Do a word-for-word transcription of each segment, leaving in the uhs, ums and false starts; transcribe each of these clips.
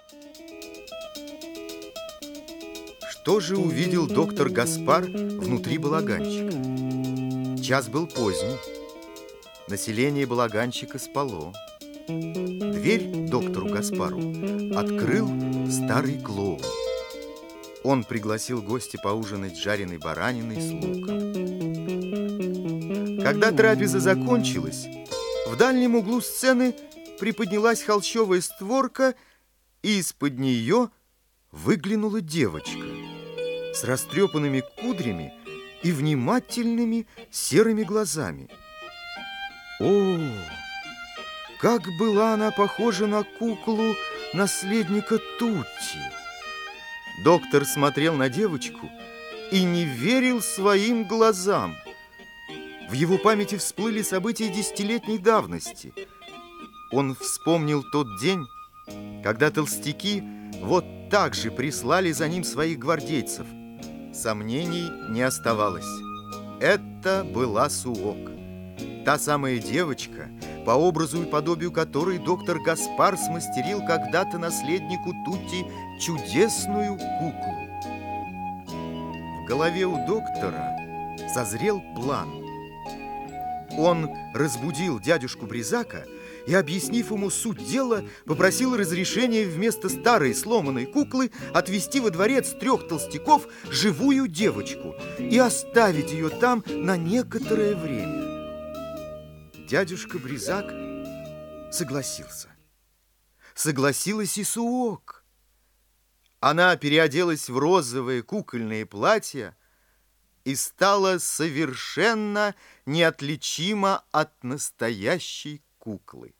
Что же увидел доктор Гаспар внутри балаганчика? Час был поздний. Население балаганчика спало. Дверь доктору Гаспару открыл старый клоун. Он пригласил гостя поужинать жареной бараниной с луком. Когда трапеза закончилась, в дальнем углу сцены приподнялась холщовая створка, и из-под нее выглянула девочка с растрепанными кудрями и внимательными серыми глазами. О, как была она похожа на куклу наследника Тутти! Доктор смотрел на девочку и не верил своим глазам. В его памяти всплыли события десятилетней давности. Он вспомнил тот день, когда толстяки вот так же прислали за ним своих гвардейцев. Сомнений не оставалось. Это была Суок. Та самая девочка, по образу и подобию которой доктор Гаспар смастерил когда-то наследнику Тутти чудесную куклу. В голове у доктора созрел план. Он разбудил дядюшку Бризака и, объяснив ему суть дела, попросил разрешения вместо старой сломанной куклы отвезти во дворец трех толстяков живую девочку и оставить ее там на некоторое время. Дядюшка Бризак согласился. Согласилась и Суок. Она переоделась в розовое кукольное платье и стала совершенно неотличима от настоящей куклы.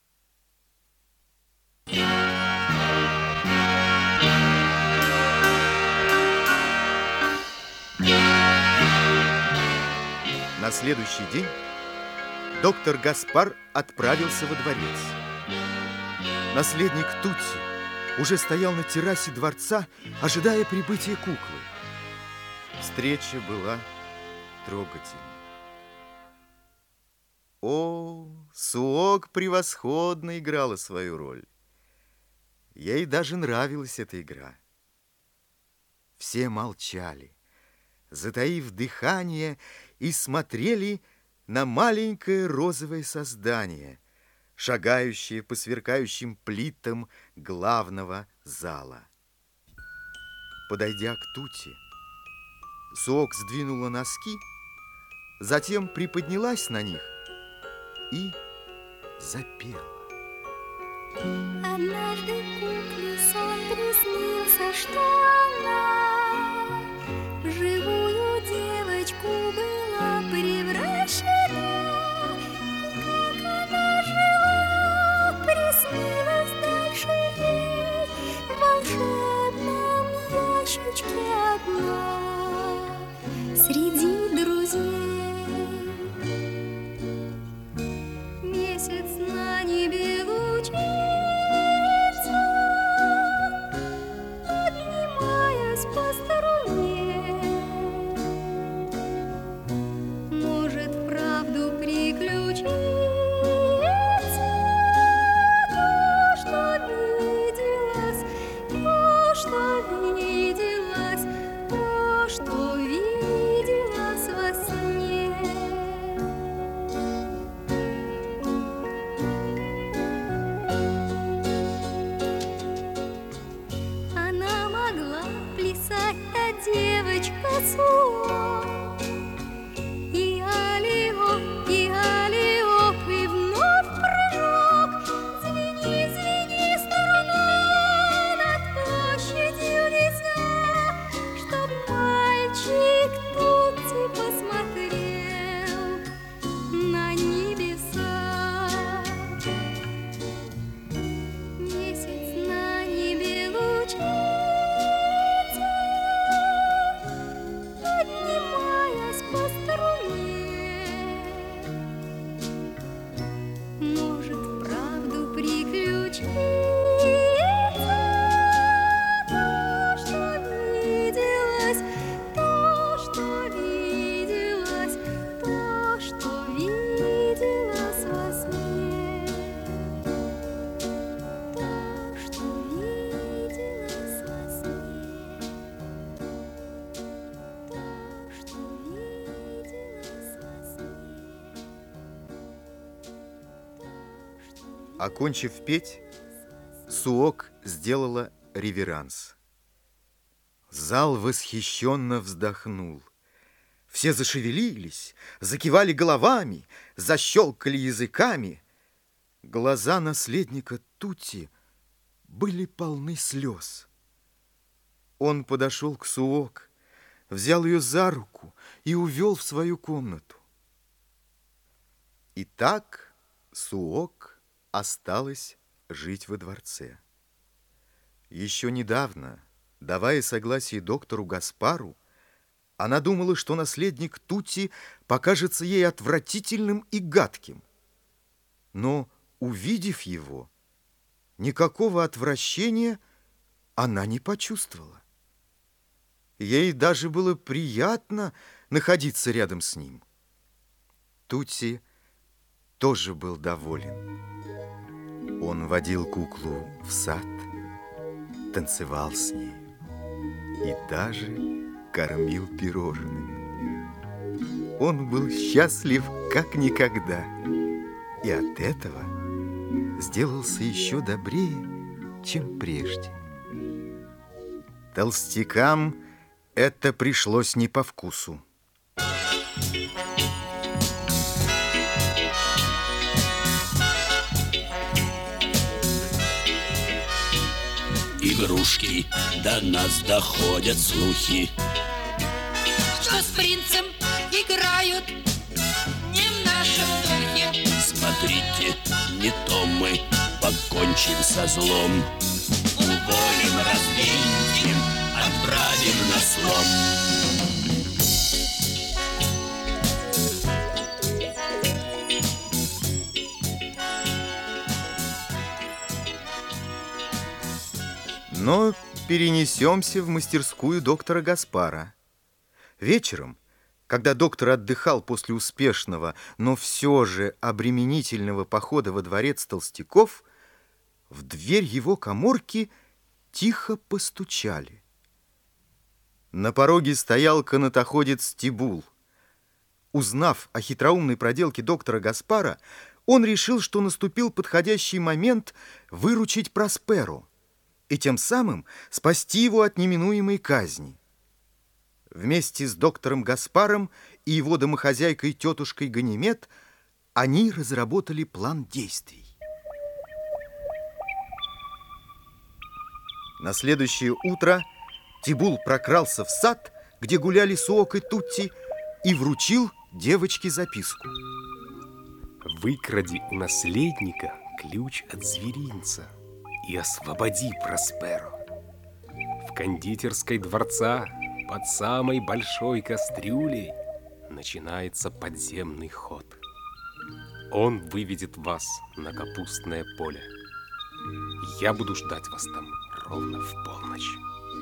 На следующий день доктор Гаспар отправился во дворец. Наследник Тутти уже стоял на террасе дворца, ожидая прибытия куклы. Встреча была трогательной. О, Суок превосходно играла свою роль. Ей даже нравилась эта игра. Все молчали, затаив дыхание, и смотрели на маленькое розовое создание, шагающее по сверкающим плитам главного зала. Подойдя к Тутти, Суок сдвинула носки, затем приподнялась на них и запела. Однажды кукле сон приснился, что она в живую девочку была превращена. И как она жила, приснилось дальше ей в волшебном ящичке одна среди друзей. Месяц на небе лучится, поднимаясь по струне. Может, вправду приключиться то, что виделось, то, что виделось Окончив петь, Суок сделала реверанс. Зал восхищенно вздохнул. Все зашевелились, закивали головами, защелкали языками. Глаза наследника Тутти были полны слез. Он подошел к Суок, взял ее за руку и увел в свою комнату. И так Суок осталась жить во дворце. Еще недавно, давая согласие доктору Гаспару, она думала, что наследник Тутти покажется ей отвратительным и гадким. Но, увидев его, никакого отвращения она не почувствовала. Ей даже было приятно находиться рядом с ним. Тутти тоже был доволен. Он водил куклу в сад, танцевал с ней и даже кормил пирожными. Он был счастлив как никогда, и от этого сделался еще добрее, чем прежде. Толстякам это пришлось не по вкусу. Игрушки, до нас доходят слухи, что с принцем играют не в нашем духе. Смотрите, не то мы покончим со злом. Уволим, развинтим, отправим на слом. Но перенесемся в мастерскую доктора Гаспара. Вечером, когда доктор отдыхал после успешного, но все же обременительного похода во дворец толстяков, в дверь его каморки тихо постучали. На пороге стоял канатоходец Тибул. Узнав о хитроумной проделке доктора Гаспара, он решил, что наступил подходящий момент выручить Просперо и тем самым спасти его от неминуемой казни. Вместе с доктором Гаспаром и его домохозяйкой тетушкой Ганимед они разработали план действий. На следующее утро Тибул прокрался в сад, где гуляли Суок и Тутти, и вручил девочке записку. Выкради у наследника ключ от зверинца и освободи Просперо. В кондитерской дворца под самой большой кастрюлей начинается подземный ход. Он выведет вас на капустное поле. Я буду ждать вас там ровно в полночь.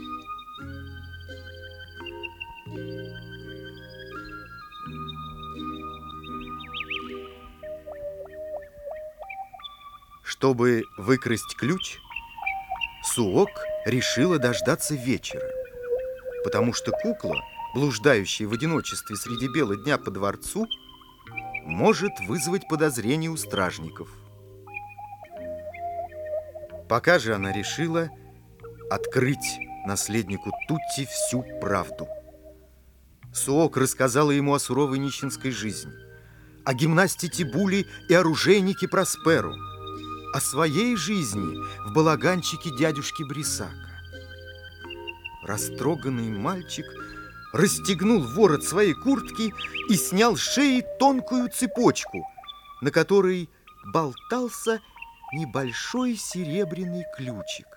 Чтобы выкрасть ключ, Суок решила дождаться вечера, потому что кукла, блуждающая в одиночестве среди бела дня по дворцу, может вызвать подозрение у стражников. Пока же она решила открыть наследнику Тутти всю правду. Суок рассказала ему о суровой нищенской жизни, о гимнасте Тибуле и оружейнике Просперо, о своей жизни в балаганчике дядюшки Брисака. Растроганный мальчик расстегнул ворот своей куртки и снял с шеи тонкую цепочку, на которой болтался небольшой серебряный ключик.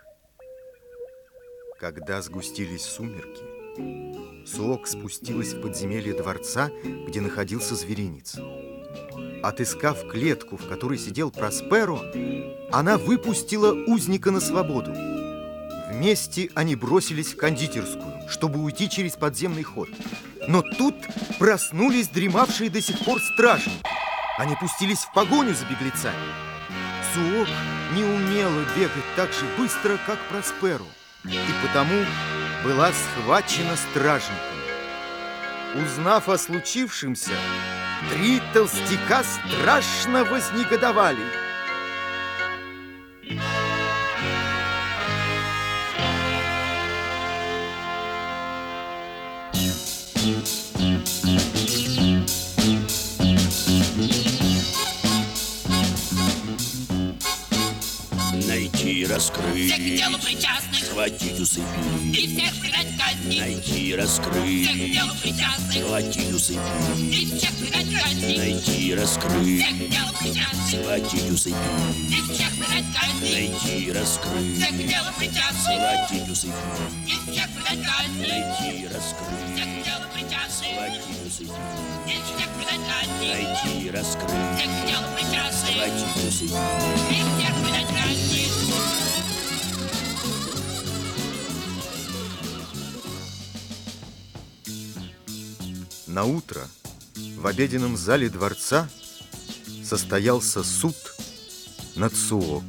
Когда сгустились сумерки, Суок спустилась в подземелье дворца, где находился зверинец. Отыскав клетку, в которой сидел Просперо, она выпустила узника на свободу. Вместе они бросились в кондитерскую, чтобы уйти через подземный ход. Но тут проснулись дремавшие до сих пор стражники. Они пустились в погоню за беглецами. Суок не умела бегать так же быстро, как Просперо, и потому была схвачена стражниками. Узнав о случившемся, три толстяка страшно вознегодовали. Найти, раскрыть, всех к делу причастных схватить, усыпить, и всех предать казни. найти, Всех к раскрыть, делу причастных схватить, усыпить, и всех предать казни. найти, раскрыть, Всех к делу причастных схватить, усыпить, и всех предать казни. найти, раскрыть, Всех к делу причастных схватить, усыпить, и всех предать казни. найти, раскрыть, Всех к делу причастных схватить, усыпить, и всех предать казни. найти, раскрыть, Всех к делу причастных схватить, усыпить. и всех предать казни. На утро в обеденном зале дворца состоялся суд над Суок.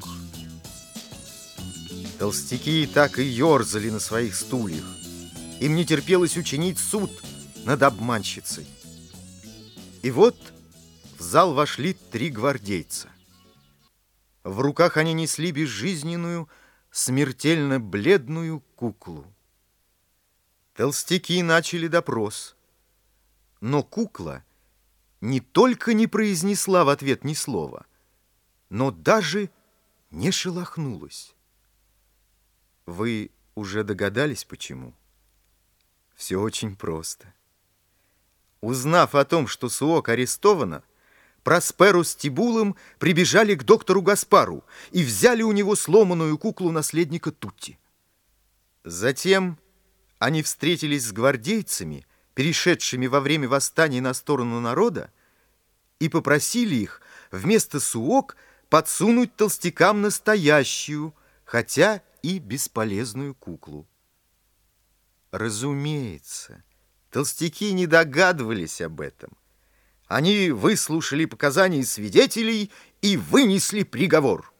Толстяки так и ерзали на своих стульях. Им не терпелось учинить суд над обманщицей. И вот в зал вошли три гвардейца. В руках они несли безжизненную, смертельно бледную куклу. Толстяки начали допрос. Но кукла не только не произнесла в ответ ни слова, но даже не шелохнулась. Вы уже догадались, почему? Все очень просто. Узнав о том, что Суок арестована, Просперо с Тибулом прибежали к доктору Гаспару и взяли у него сломанную куклу наследника Тутти. Затем они встретились с гвардейцами, перешедшими во время восстания на сторону народа, и попросили их вместо Суок подсунуть толстякам настоящую, хотя и бесполезную куклу. Разумеется, толстяки не догадывались об этом. Они выслушали показания свидетелей и вынесли приговор.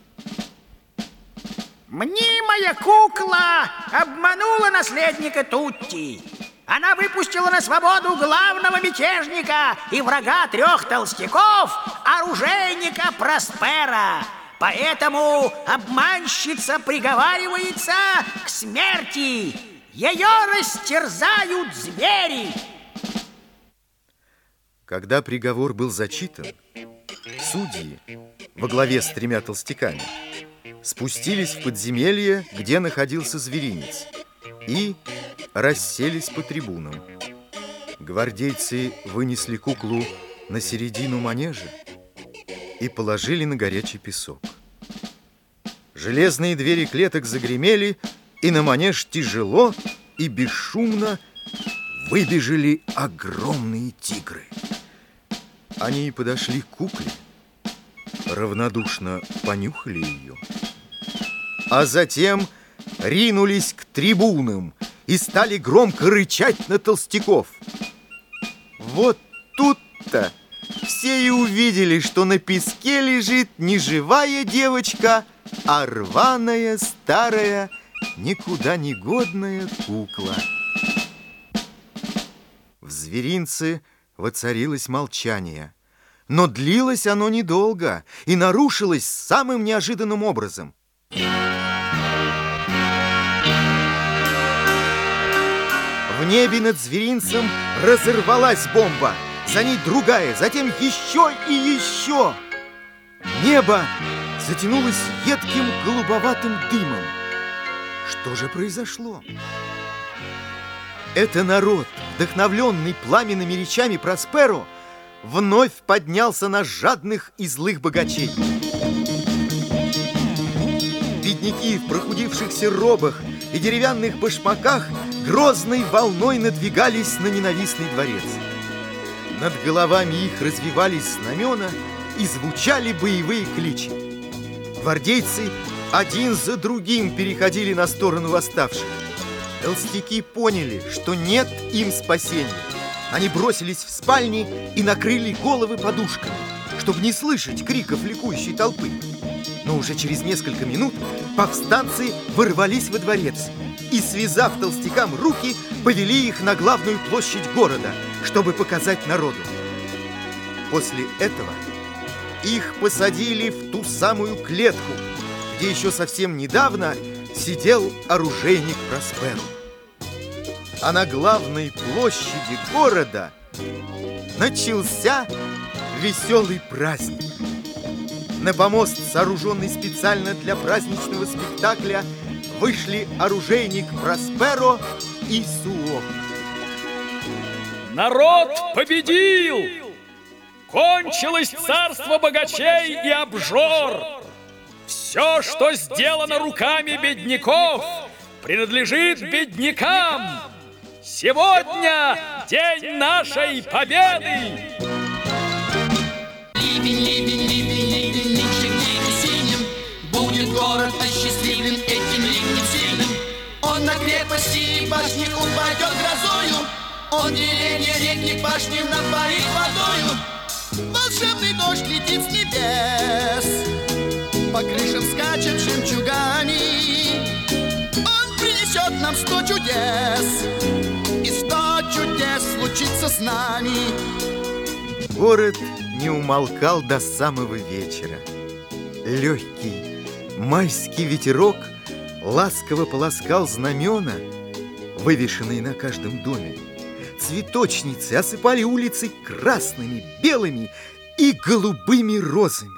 Мнимая кукла обманула наследника Тутти. Она выпустила на свободу главного мятежника и врага трех толстяков, оружейника Проспера. Поэтому обманщица приговаривается к смерти. Ее растерзают звери. Когда приговор был зачитан, судьи во главе с тремя толстяками спустились в подземелье, где находился зверинец, и расселись по трибунам. Гвардейцы вынесли куклу на середину манежа и положили на горячий песок. Железные двери клеток загремели, и на манеж тяжело и бесшумно выбежали огромные тигры. Они подошли к кукле, равнодушно понюхали ее, а затем ринулись к трибунам и стали громко рычать на толстяков. Вот тут-то все и увидели, что на песке лежит не живая девочка, а рваная, старая, никуда не годная кукла. В зверинце воцарилось молчание, но длилось оно недолго и нарушилось самым неожиданным образом. В небе над зверинцем разорвалась бомба, за ней другая, затем еще и еще. Небо затянулось едким голубоватым дымом. Что же произошло? Это народ, вдохновленный пламенными речами Просперо, вновь поднялся на жадных и злых богачей. Бедняки в прохудившихся робах и деревянных башмаках грозной волной надвигались на ненавистный дворец. Над головами их развивались знамена и звучали боевые кличи. Гвардейцы один за другим переходили на сторону восставших. Толстяки поняли, что нет им спасения. Они бросились в спальни и накрыли головы подушками, чтобы не слышать криков ликующей толпы. Но уже через несколько минут повстанцы ворвались во дворец и, связав толстякам руки, повели их на главную площадь города, чтобы показать народу. После этого их посадили в ту самую клетку, где еще совсем недавно сидел оружейник Просперо. А на главной площади города начался веселый праздник. На помост, сооруженный специально для праздничного спектакля, вышли оружейник Просперо и Суок. Народ победил! Кончилось царство богачей и обжор! Все, что сделано руками бедняков, принадлежит беднякам! Сегодня день нашей победы! Ливень, ливень, ливень, ливень, нынче в небе синим, будет город осчастливлен этим ливнем сильным. Он на крепости и башни упадет грозою, он деревья, реки, башни напоит водою. Волшебный дождь летит с небес, по крышам скачет жемчугами. Он принесет нам сто чудес, и сто чудес случится с нами. Город не умолкал до самого вечера. Легкий майский ветерок ласково полоскал знамена, вывешенные на каждом доме. Цветочницы осыпали улицы красными, белыми и голубыми розами.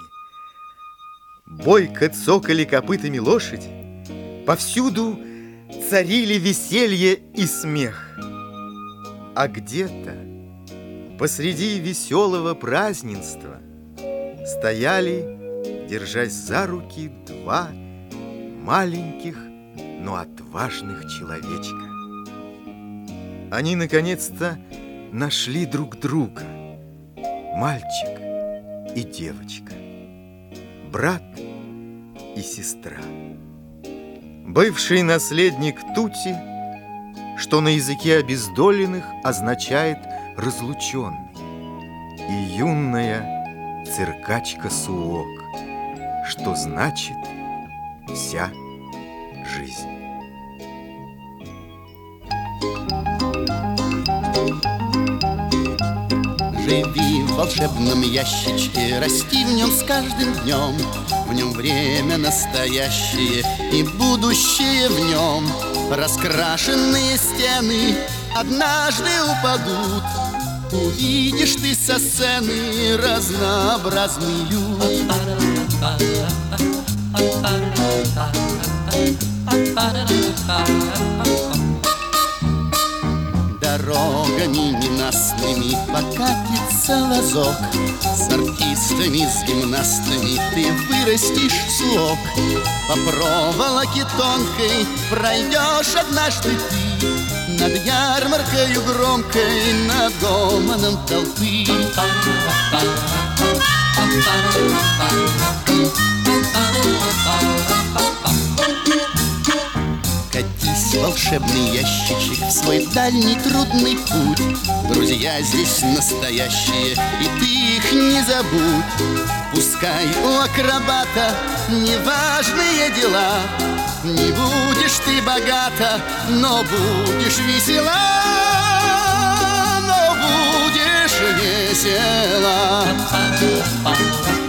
Бойко цокали копытами лошади. Повсюду царили веселье и смех. А где-то посреди веселого празднества стояли, держась за руки, два маленьких, но отважных человечка. Они наконец-то нашли друг друга. Мальчик и девочка, брат и сестра. Бывший наследник Тути, что на языке обездоленных означает разлученный, и юная циркачка Суок, что значит вся жизнь. Живи в волшебном ящичке, расти в нем с каждым днем. В нем время настоящее и будущее в нем. Раскрашенные стены однажды упадут. Увидишь ты со сцены разнообразный люд. Дорогами ненастными покатится вазок. С артистами, с гимнастами ты вырастешь слог. По проволоке тонкой пройдешь однажды ты над ярмаркою громкой, над гомоном толпы. Катись, волшебный ящичек, в свой дальний трудный путь. Друзья здесь настоящие, и ты их не забудь. Пускай у акробата неважные дела, не будешь ты богата, но будешь весела, но будешь весела.